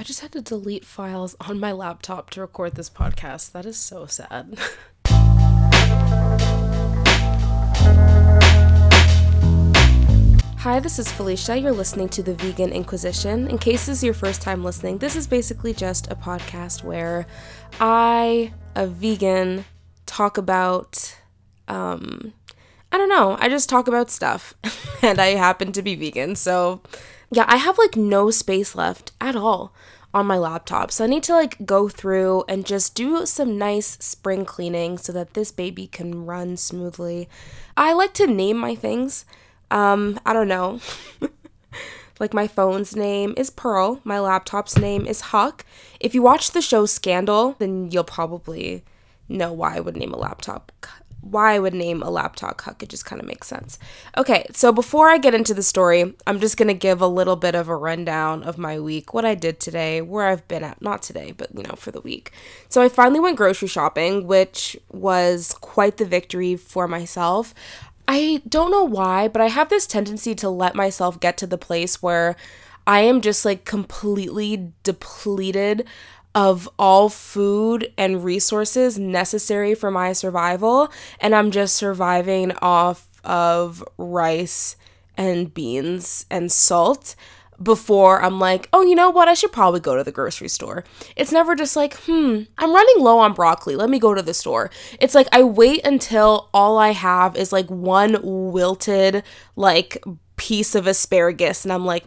just had to delete files on my laptop to record this podcast. That is so sad. Hi, this is Felicia. You're listening to The Vegan Inquisition. In case this is your first time listening, this is basically just a podcast where I, a vegan, talk about, I just talk about stuff. And I happen to be vegan, so yeah, I have no space left at all on my laptop. So I need to go through and just do some nice spring cleaning so that this baby can run smoothly. I like to name my things. I don't know. My phone's name is Pearl. My laptop's name is Huck. If you watch the show Scandal, then you'll probably know why I would name a laptop Huck. It just kind of makes sense. Okay, so before I get into the story, I'm just going to give a little bit of a rundown of my week, what I did today, where I've been at, not today, but for the week. So I finally went grocery shopping, which was quite the victory for myself. I don't know why, but I have this tendency to let myself get to the place where I am just completely depleted of all food and resources necessary for my survival, and I'm just surviving off of rice and beans and salt before I'm like, oh, you know what, I should probably go to the grocery store. It's never just I'm running low on broccoli, let me go to the store. It's I wait until all I have is one wilted piece of asparagus, and I'm like,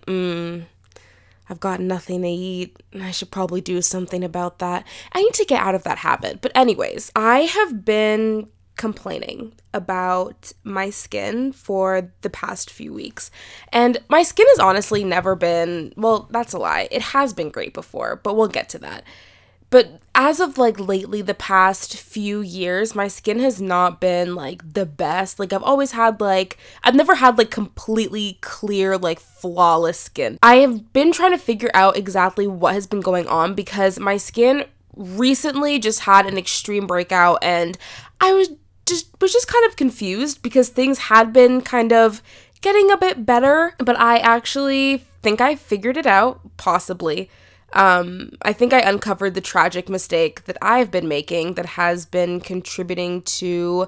I've got nothing to eat, and I should probably do something about that. I need to get out of that habit. But anyways, I have been complaining about my skin for the past few weeks. And my skin has honestly never been, well, that's a lie. It has been great before, but we'll get to that. But as of lately, the past few years, my skin has not been the best. I've always had I've never had completely clear, flawless skin. I have been trying to figure out exactly what has been going on because my skin recently just had an extreme breakout, and I was just kind of confused because things had been kind of getting a bit better, but I actually think I figured it out, possibly. I think I uncovered the tragic mistake that I've been making that has been contributing to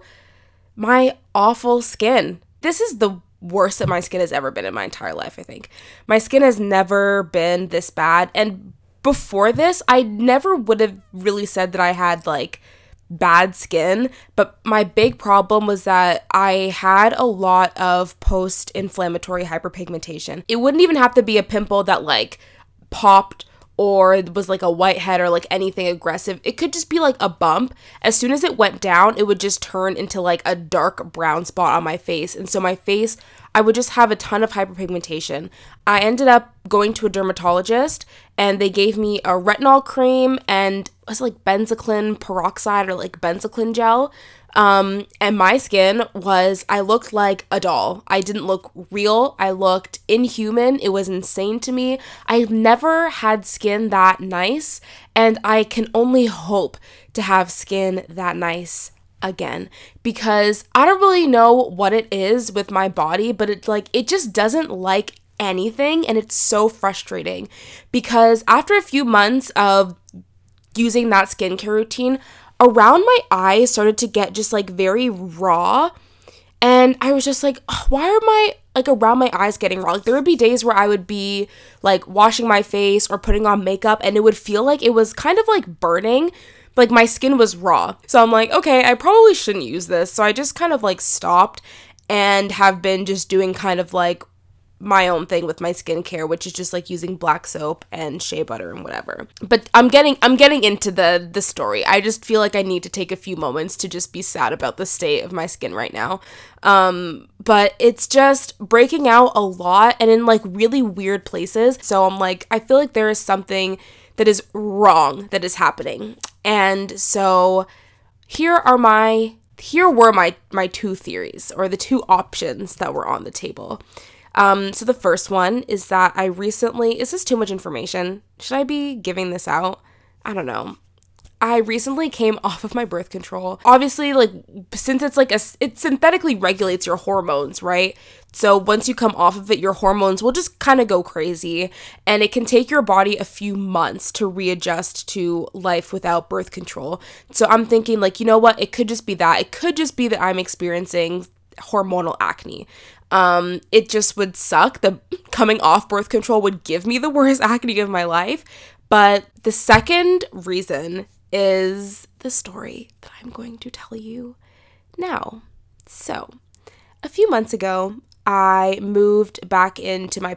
my awful skin. This is the worst that my skin has ever been in my entire life, I think. My skin has never been this bad, and before this, I never would have really said that I had, bad skin, but my big problem was that I had a lot of post-inflammatory hyperpigmentation. It wouldn't even have to be a pimple that, popped or it was a whitehead or anything aggressive. It could just be a bump. As soon as it went down, it would just turn into a dark brown spot on my face. And so my face, I would just have a ton of hyperpigmentation. I ended up going to a dermatologist, and they gave me a retinol cream and it was benzocaine peroxide or benzocaine gel. And my skin I looked like a doll. I didn't look real. I looked inhuman. It was insane to me. I've never had skin that nice, and I can only hope to have skin that nice again, because I don't really know what it is with my body, but it just doesn't like anything, and it's so frustrating because after a few months of using that skincare routine, around my eyes started to get just very raw, and I was just why are my around my eyes getting raw? There would be days where I would be washing my face or putting on makeup, and it would feel it was kind of burning, my skin was raw. So I'm okay, I probably shouldn't use this. So I just kind of stopped and have been just doing kind of my own thing with my skincare, which is just using black soap and shea butter and whatever. But I'm getting into the story. I just feel I need to take a few moments to just be sad about the state of my skin right now. But it's just breaking out a lot and in really weird places. So I'm I feel there is something that is wrong that is happening. And so here were my two theories, or the two options that were on the table. So the first one is that is this too much information? Should I be giving this out? I don't know. I recently came off of my birth control. Obviously, like, since it's like it synthetically regulates your hormones, right? So once you come off of it, your hormones will just kind of go crazy, and it can take your body a few months to readjust to life without birth control. So I'm thinking, like, you know what? It could just be that. It could just be that I'm experiencing hormonal acne. It just would suck. The coming off birth control would give me the worst acne of my life. But the second reason is the story that I'm going to tell you now. So, a few months ago, I moved back into my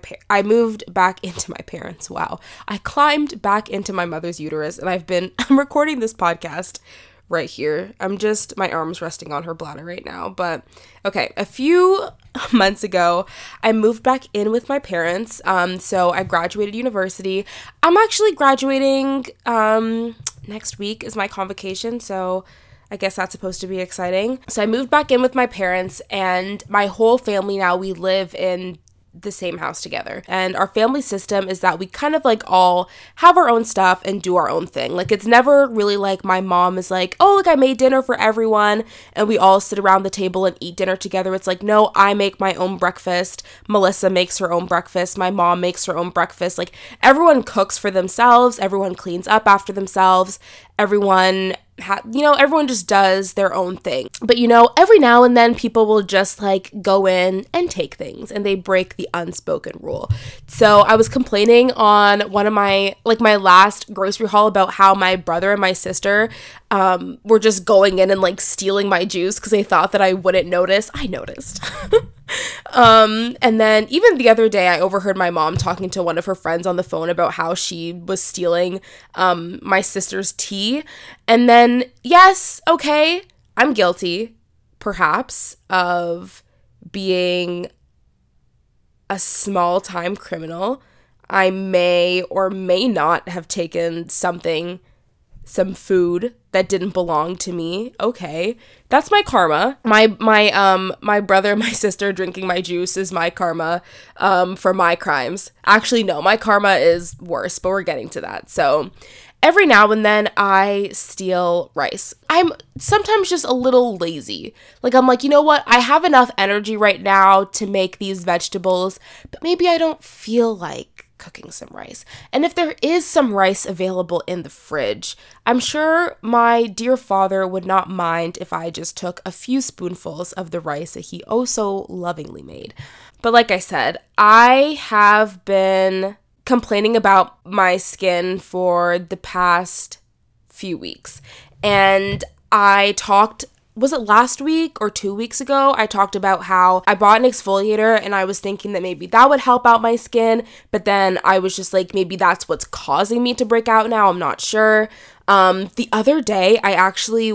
parents. Wow. I climbed back into my mother's uterus, and I'm recording this podcast right here. My arm's resting on her bladder right now. But okay, a few months ago, I moved back in with my parents. So I graduated university. I'm actually graduating next week is my convocation. So I guess that's supposed to be exciting. So I moved back in with my parents, and my whole family now, we live in the same house together. And our family system is that we kind of like all have our own stuff and do our own thing. Like, it's never really like my mom is like, oh, look, I made dinner for everyone and we all sit around the table and eat dinner together. It's like, no, I make my own breakfast. Melissa makes her own breakfast. My mom makes her own breakfast. Like, everyone cooks for themselves. Everyone cleans up after themselves. Everyone just does their own thing. But, every now and then people will just like go in and take things, and they break the unspoken rule. So I was complaining on one of my last grocery haul about how my brother and my sister were just going in and like stealing my juice because they thought that I wouldn't notice. I noticed. And then even the other day, I overheard my mom talking to one of her friends on the phone about how she was stealing my sister's tea. And then, yes, okay, I'm guilty, perhaps, of being a small-time criminal. I may or may not have taken some food that didn't belong to me. Okay, that's my karma. My brother and my sister drinking my juice is my karma for my crimes. Actually, no, my karma is worse, but we're getting to that. So every now and then I steal rice. I'm sometimes just a little lazy. Like, I'm like, you know what? I have enough energy right now to make these vegetables, but maybe I don't feel like cooking some rice. And if there is some rice available in the fridge, I'm sure my dear father would not mind if I just took a few spoonfuls of the rice that he oh so lovingly made. But like I said, I have been complaining about my skin for the past few weeks. And was it last week or 2 weeks ago? I talked about how I bought an exfoliator and I was thinking that maybe that would help out my skin. But then I was just like, maybe that's what's causing me to break out now. I'm not sure. The other day I actually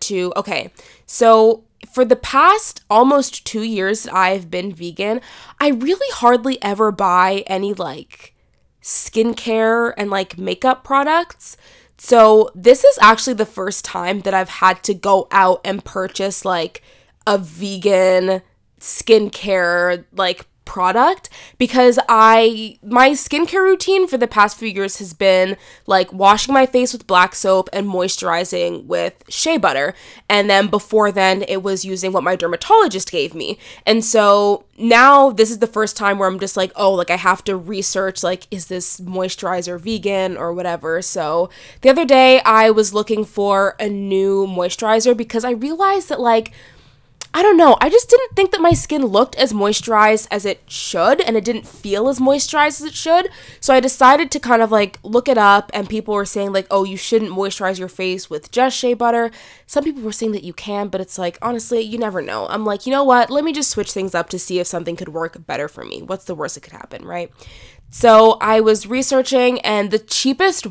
so for the past almost 2 years that I've been vegan, I really hardly ever buy any like skincare and like makeup products. So this is actually the first time that I've had to go out and purchase like a vegan skincare like product, because my skincare routine for the past few years has been like washing my face with black soap and moisturizing with shea butter. And then before then it was using what my dermatologist gave me. And so now this is the first time where I'm just like, oh, like I have to research, like, is this moisturizer vegan or whatever? So the other day I was looking for a new moisturizer because I realized that like, I don't know, I just didn't think that my skin looked as moisturized as it should, and it didn't feel as moisturized as it should. So I decided to kind of like look it up, and people were saying like, oh, you shouldn't moisturize your face with just shea butter. Some people were saying that you can, but it's like, honestly, you never know. I'm like, you know what? Let me just switch things up to see if something could work better for me. What's the worst that could happen, right? So I was researching, and the cheapest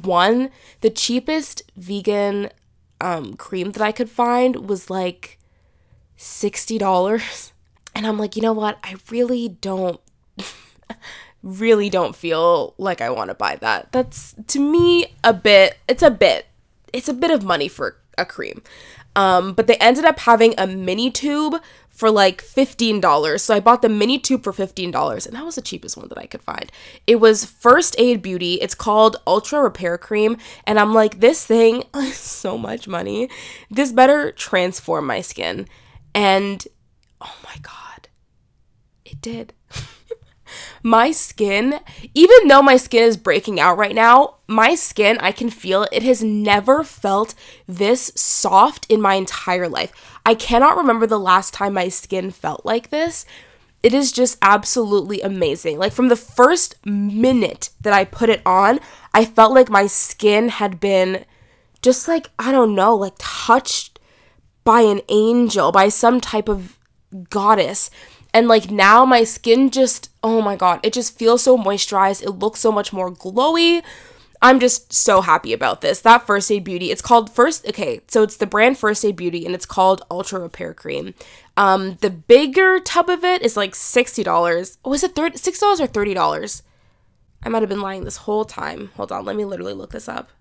vegan cream that I could find was like $60. And I'm like, you know what? I really don't feel like I want to buy that. That's, to me, it's a bit of money for a cream. But they ended up having a mini tube for like $15. So I bought the mini tube for $15, and that was the cheapest one that I could find. It was First Aid Beauty. It's called Ultra Repair Cream, and I'm like, this thing is so much money. This better transform my skin. And oh my God, it did. My skin, even though my skin is breaking out right now, my skin, I can feel it has never felt this soft in my entire life. I cannot remember the last time my skin felt like this. It is just absolutely amazing. Like from the first minute that I put it on, I felt like my skin had been just like, I don't know, like touched by an angel, by some type of goddess. And like now my skin just, oh my God, it just feels so moisturized. It looks so much more glowy. I'm just so happy about this. That First Aid Beauty, it's called so it's the brand First Aid Beauty, and it's called Ultra Repair Cream. The bigger tub of it is like $60. Was it $6 or $30? I might have been lying this whole time. Hold on, let me literally look this up.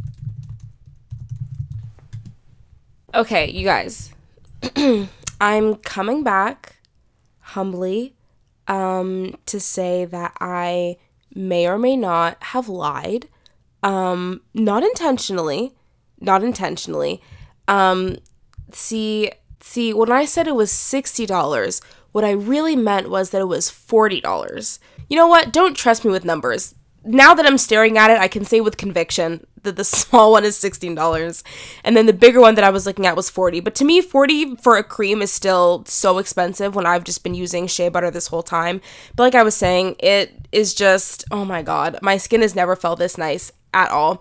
Okay, you guys, I'm coming back humbly to say that I may or may not have lied. Not intentionally. See, when I said it was $60, what I really meant was that it was $40. You know what? Don't trust me with numbers. Now that I'm staring at it, I can say with conviction that the small one is $16, and then the bigger one that I was looking at was $40. But to me, $40 for a cream is still so expensive when I've just been using shea butter this whole time. But like I was saying, it is just, oh my God, my skin has never felt this nice at all.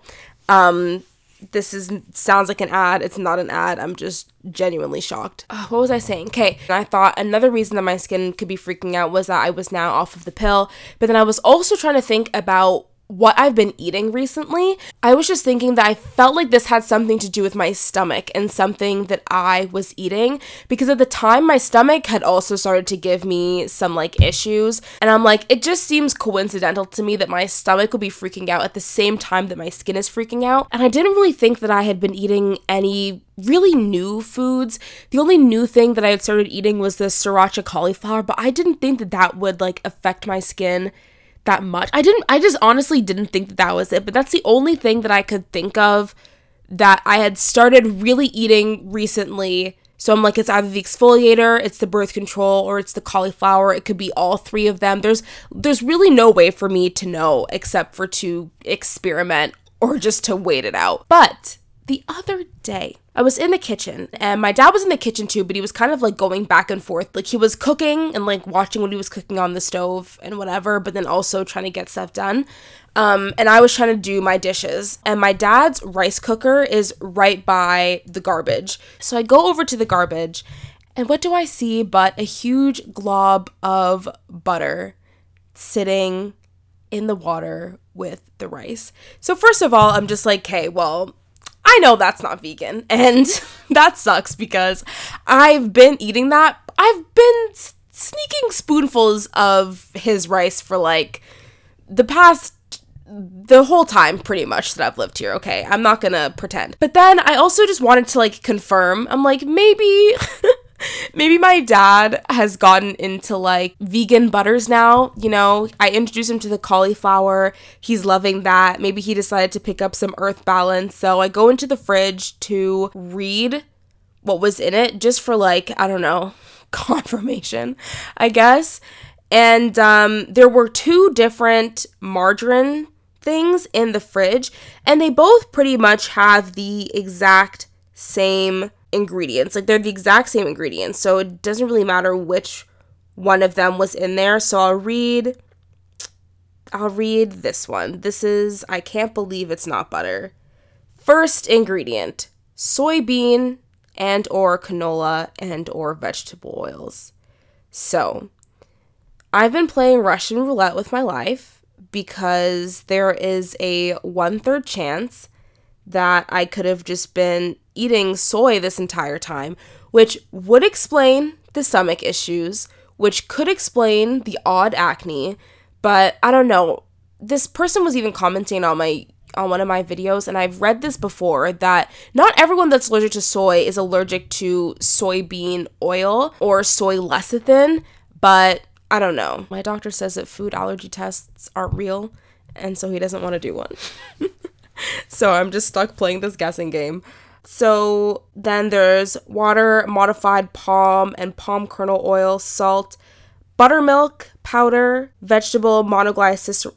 Sounds like an ad. It's not an ad. I'm just genuinely shocked. What was I saying? Okay. I thought another reason that my skin could be freaking out was that I was now off of the pill. But then I was also trying to think about what I've been eating recently. I was just thinking that I felt like this had something to do with my stomach and something that I was eating, because at the time my stomach had also started to give me some like issues, and I'm like, it just seems coincidental to me that my stomach would be freaking out at the same time that my skin is freaking out. And I didn't really think that I had been eating any really new foods. The only new thing that I had started eating was the sriracha cauliflower, but I didn't think that that would like affect my skin that much. I just honestly didn't think that that was it, but that's the only thing that I could think of that I had started really eating recently. So I'm like, it's either the exfoliator, it's the birth control, or it's the cauliflower. It could be all three of them. There's really no way for me to know except for to experiment or just to wait it out. But the other day, I was in the kitchen, and my dad was in the kitchen too, but he was kind of like going back and forth. Like he was cooking and like watching what he was cooking on the stove and whatever, but then also trying to get stuff done. And I was trying to do my dishes, and my dad's rice cooker is right by the garbage. So I go over to the garbage, and what do I see but a huge glob of butter sitting in the water with the rice. So first of all, I'm just like, okay, well, I know that's not vegan, and that sucks because I've been eating that. I've been sneaking spoonfuls of his rice for like the whole time pretty much that I've lived here, okay? I'm not gonna pretend. But then I also just wanted to like confirm. I'm like, maybe my dad has gotten into like vegan butters now. You know, I introduced him to the cauliflower. He's loving that. Maybe he decided to pick up some Earth Balance. So I go into the fridge to read what was in it just for like, I don't know, confirmation, I guess. And there were two different margarine things in the fridge, and they both pretty much have the exact same ingredients. Like they're the exact same ingredients, so it doesn't really matter which one of them was in there. So I'll read this one. This is, I can't believe it's not butter. First ingredient: soybean and or canola and or vegetable oils. So I've been playing Russian roulette with my life because there is a 1/3 chance that I could have just been eating soy this entire time, which would explain the stomach issues, which could explain the odd acne, but I don't know. This person was even commenting on my on one of my videos, and I've read this before, that not everyone that's allergic to soy is allergic to soybean oil or soy lecithin, but I don't know. My doctor says that food allergy tests aren't real, and so he doesn't want to do one. So I'm just stuck playing this guessing game. So then there's water, modified palm and palm kernel oil, salt, buttermilk powder, vegetable monoglycerides,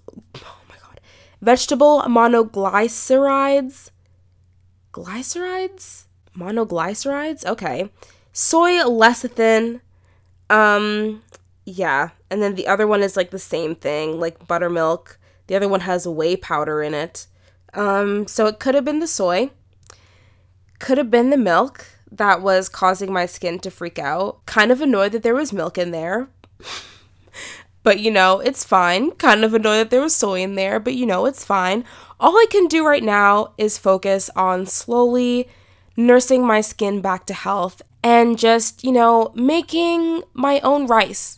monoglycerides, okay, soy lecithin, yeah, and then the other one is like the same thing, like buttermilk. The other one has whey powder in it. So it could have been the soy, could have been the milk that was causing my skin to freak out. Kind of annoyed that there was milk in there, but it's fine. Kind of annoyed that there was soy in there, but it's fine. All I can do right now is focus on slowly nursing my skin back to health and just, making my own rice.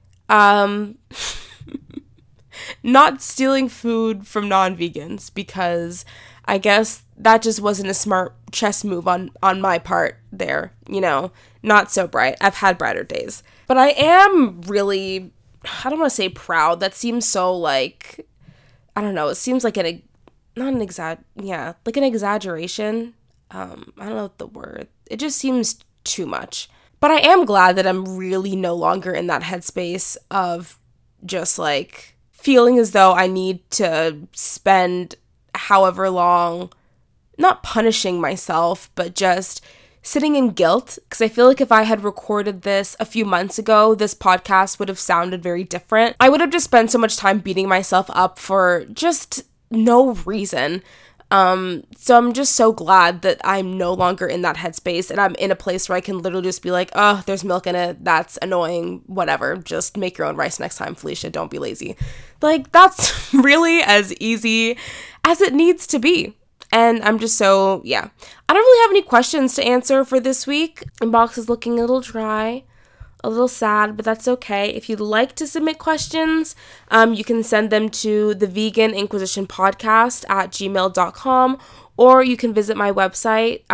Not stealing food from non-vegans, because I guess that just wasn't a smart chess move on my part there, not so bright. I've had brighter days. But I am really, I don't want to say proud. That seems so like, I don't know, it seems like like an exaggeration. I don't know the word. It just seems too much. But I am glad that I'm really no longer in that headspace of just like feeling as though I need to spend however long not punishing myself, but just sitting in guilt. Because I feel like if I had recorded this a few months ago, this podcast would have sounded very different. I would have just spent so much time beating myself up for just no reason. So I'm just so glad that I'm no longer in that headspace, and I'm in a place where I can literally just be like, oh, there's milk in it, that's annoying, whatever, just make your own rice next time, Felicia, don't be lazy. Like, that's really as easy as it needs to be. And I'm just so, yeah. I don't really have any questions to answer for this week. Inbox is looking a little dry, a little sad, but that's okay. If you'd like to submit questions, you can send them to the Vegan Inquisition Podcast at gmail.com, or you can visit my website,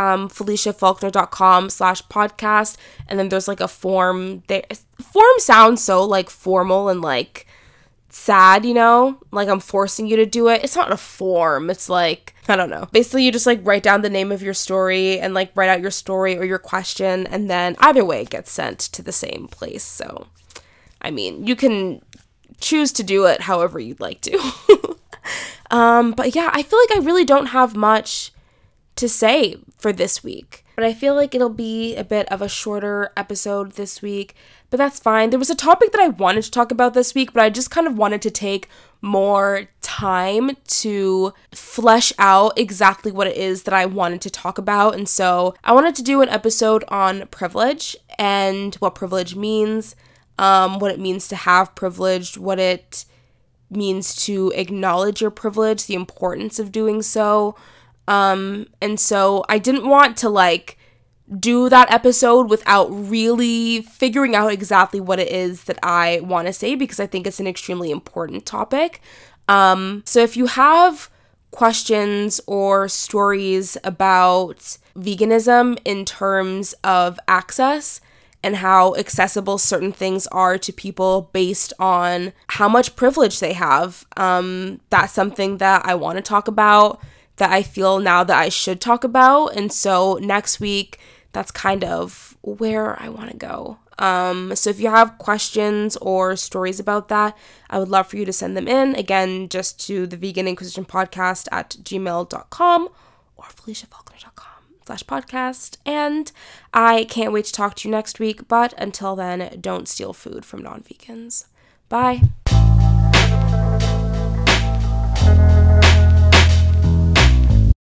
FeliciaFaulkner.com/podcast, and then there's like a form there. Form sounds so like formal and like sad, like I'm forcing you to do it. It's not a form. It's like, I don't know. Basically, you just like write down the name of your story and like write out your story or your question, and then either way it gets sent to the same place. So, I mean, you can choose to do it however you'd like to. But yeah, I feel like I really don't have much to say for this week. But I feel like it'll be a bit of a shorter episode this week, but that's fine. There was a topic that I wanted to talk about this week, but I just kind of wanted to take more time to flesh out exactly what it is that I wanted to talk about. And so I wanted to do an episode on privilege and what privilege means, what it means to have privilege, what it means to acknowledge your privilege, the importance of doing so. And so I didn't want to like do that episode without really figuring out exactly what it is that I want to say, because I think it's an extremely important topic. So if you have questions or stories about veganism in terms of access and how accessible certain things are to people based on how much privilege they have, that's something that I want to talk about, that I feel now that I should talk about. And so next week, that's kind of where I want to go. So if you have questions or stories about that, I would love for you to send them in. Again, just to the Vegan Inquisition Podcast at gmail.com or FeliciaFaulkner.com/podcast. And I can't wait to talk to you next week. But until then, don't steal food from non-vegans. Bye.